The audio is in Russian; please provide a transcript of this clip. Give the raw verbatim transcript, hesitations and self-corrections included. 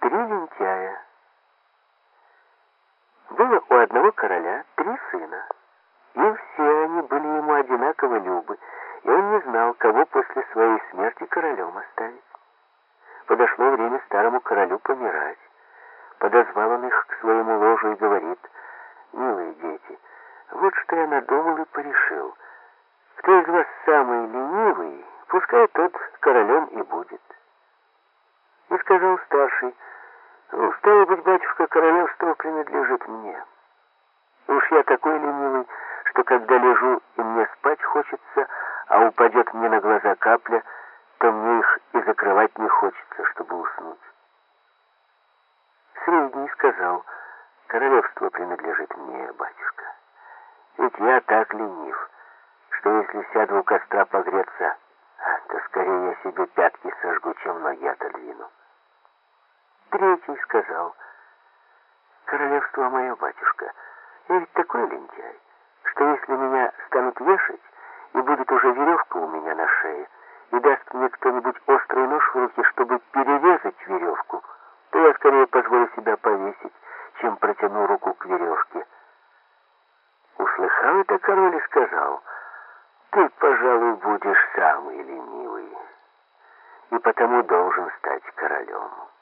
Три лентяя. Было у одного короля три сына, и все они были ему одинаково любы, и он не знал, кого после своей смерти королем оставить. Подошло время старому королю помирать. Подозвал он их к своему ложу и говорит: «Милые дети, вот что я надумал и порешил. Кто из вас самый ленивый, пускай тот королем и будет». И сказал старший: «Ну, стало быть, батюшка, королевство принадлежит мне. Уж я такой ленивый, что когда лежу и мне спать хочется, а упадет мне на глаза капля, то мне их и закрывать не хочется, чтобы уснуть». Средний сказал: «Королевство принадлежит мне, батюшка. Ведь я так ленив, что если сяду у костра погреться, то скорее я себе пятки сожгу, чем ноги отодвину». Третий сказал: «Королевство мое, батюшка, я ведь такой лентяй, что если меня станут вешать, и будет уже веревка у меня на шее, и даст мне кто-нибудь острый нож в руки, чтобы перерезать веревку, то я скорее позволю себя повесить, чем протяну руку к веревке». Услыхал это король и сказал: «Ты, пожалуй, будешь самый ленивый, и потому должен стать королем».